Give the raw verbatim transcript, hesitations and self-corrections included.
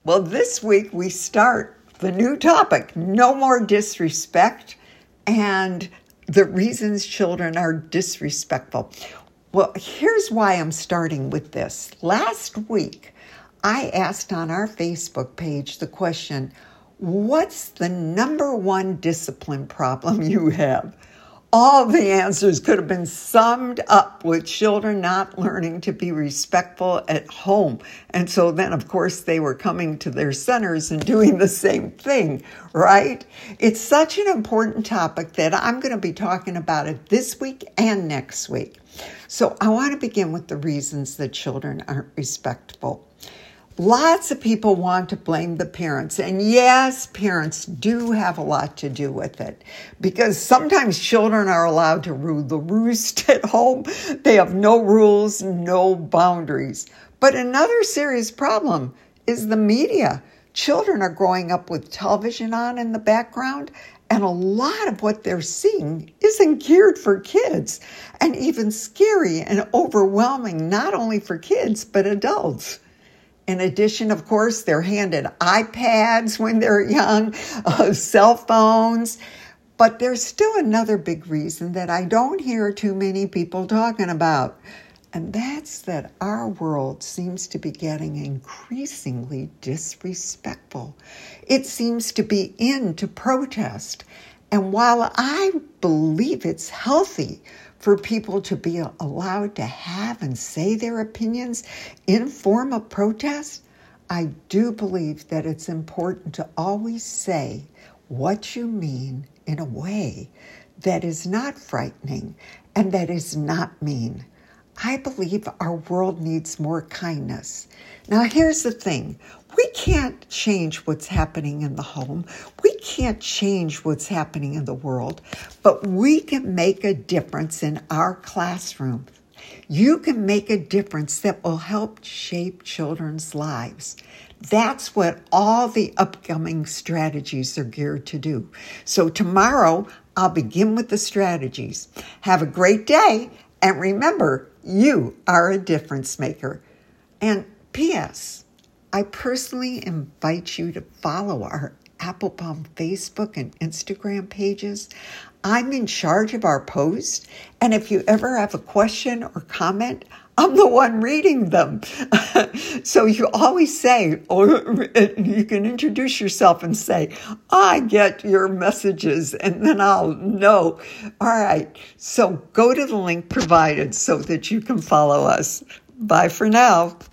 Well, this week we start the new topic, no more disrespect and the reasons children are disrespectful. Well, here's why I'm starting with this. Last week, I asked on our Facebook page the question, what's the number one discipline problem you have? All the answers could have been summed up with children not learning to be respectful at home. And so then, of course, they were coming to their centers and doing the same thing, right? It's such an important topic that I'm going to be talking about it this week and next week. So I want to begin with the reasons that children aren't respectful. Lots of people want to blame the parents, and yes, parents do have a lot to do with it because sometimes children are allowed to rule the roost at home. They have no rules, no boundaries. But another serious problem is the media. Children are growing up with television on in the background, and a lot of what they're seeing isn't geared for kids, and even scary and overwhelming, not only for kids, but adults. In addition, of course, they're handed iPads when they're young, uh, cell phones. But there's still another big reason that I don't hear too many people talking about. And that's that our world seems to be getting increasingly disrespectful. It seems to be in to protest. And while I believe it's healthy for people to be allowed to have and say their opinions in form of protest, I do believe that it's important to always say what you mean in a way that is not frightening and that is not mean. I believe our world needs more kindness. Now, here's the thing. We can't change what's happening in the home. We can't change what's happening in the world, but we can make a difference in our classroom. You can make a difference that will help shape children's lives. That's what all the upcoming strategies are geared to do. So tomorrow, I'll begin with the strategies. Have a great day, and remember, you are a difference maker. And P S I personally invite you to follow our Applebaum Facebook and Instagram pages. I'm in charge of our posts, and if you ever have a question or comment, I'm the one reading them. So you always say, or you can introduce yourself and say, I get your messages, and then I'll know. All right, so go to the link provided so that you can follow us. Bye for now.